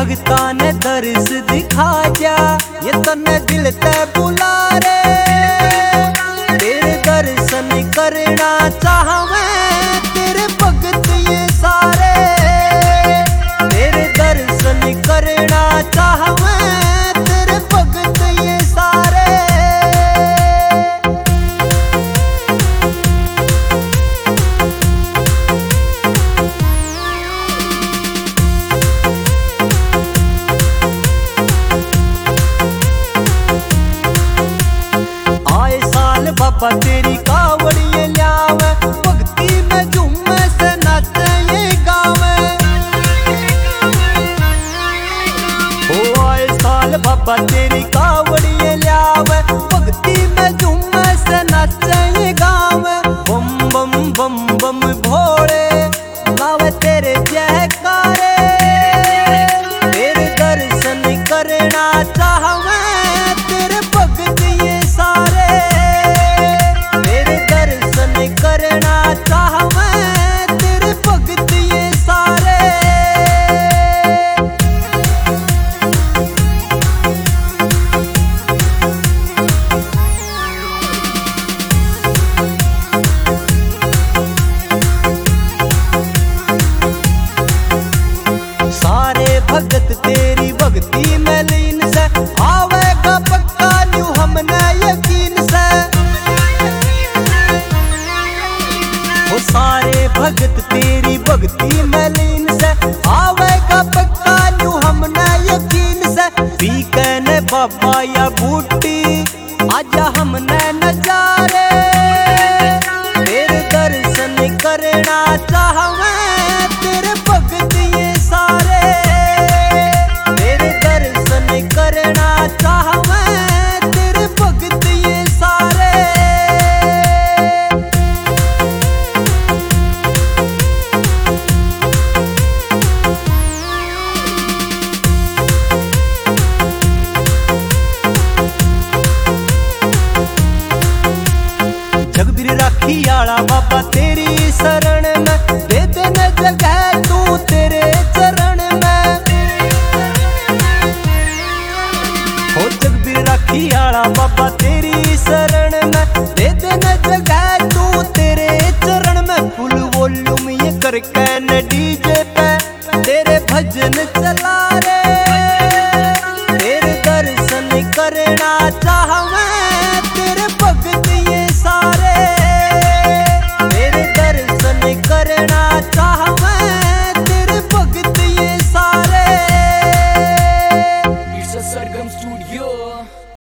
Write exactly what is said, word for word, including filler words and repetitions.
भगता ने दर्श दिखा जा, ये तने दिल ते बुला रे। तेरे दर्शन करना चाहवे तेरे भगत ये सारे, तेरे दर्शन करना चाहवे तेरे भगत ये सारे। आए साल बाबा तेरी कावड़िए ल्यावे, भक्ति में झूमे से नाचे ये गावे। ओ आए साल बाबा तेरी कावड़िए ल्यावे, भक्ति में झूमे से नाचे ये गावे। बम बम बम बम भोले गावे तेरे जयकारे, तेरे दर्शन करना चाहवे तेरे भगत ये सारे, तेरे दर्शन करना चाहवे तेरे भगत ये सारे। सारे भगत तेरी भक्ति में लीन से, आवेगा पक्का न्यू हमने यकीन से। वो सारे भगत तेरी भक्ति में लीन से, आवेगा पक्का न्यू हमने यकीन से। बीकने बाबा या बूटी आजा हमने नजारे, तेरे दर्शन करना चाहवे तेरे भगत ये सारे, तेरे दर्शन करना चाहवे तेरे भगत ये सारे। जगबीर राखी आला बाबा तेरी शरण में, दे देने जगह तू तेरे चरण में। हो जगबीर राखी आला बाबा तेरी शरण में, दे देने जगह तू तेरे चरण में। फुल वॉल्यूम ये करके न डीजे पे तेरे भजन चला